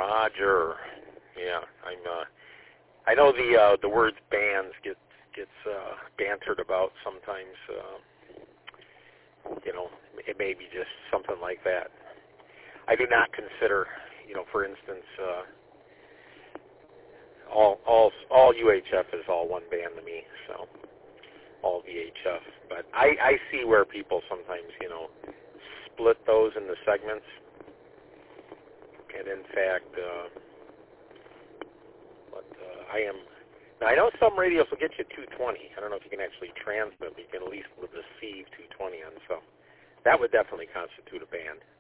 Roger. Yeah, I know the words bands gets bantered about sometimes. It may be just something like that. I do not consider, for instance, all UHF is all one band to me. So all VHF, but I see where people sometimes, split those into segments. And in fact, I know some radios will get you 220. I don't know if you can actually transmit, but you can at least receive 220 on. So that would definitely constitute a band.